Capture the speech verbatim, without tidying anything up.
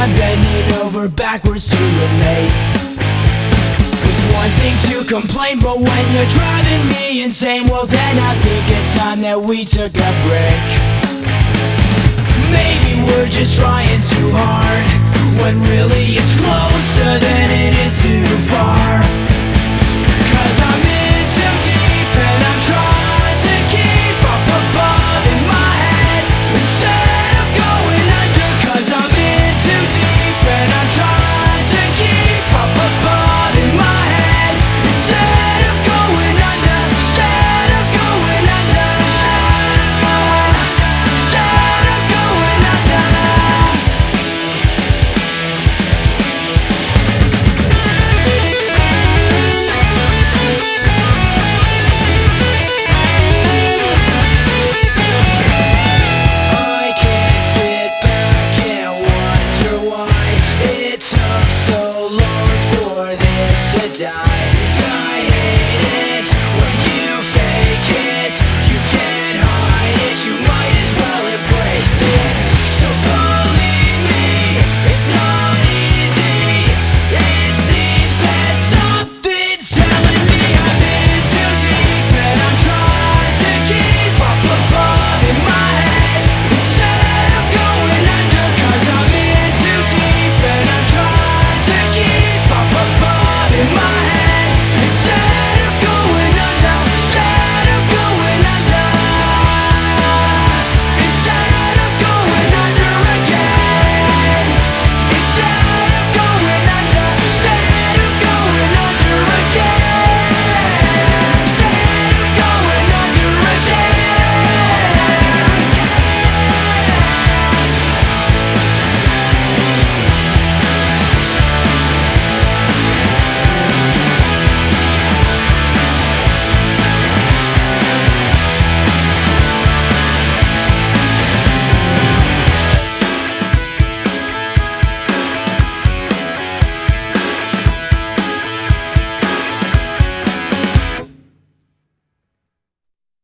I'm bending over backwards to relate. It's one thing to complain, but when you're driving me insane, well then I think it's time that we took a break. Maybe we're just trying too hard, when really it's closer than it is too far.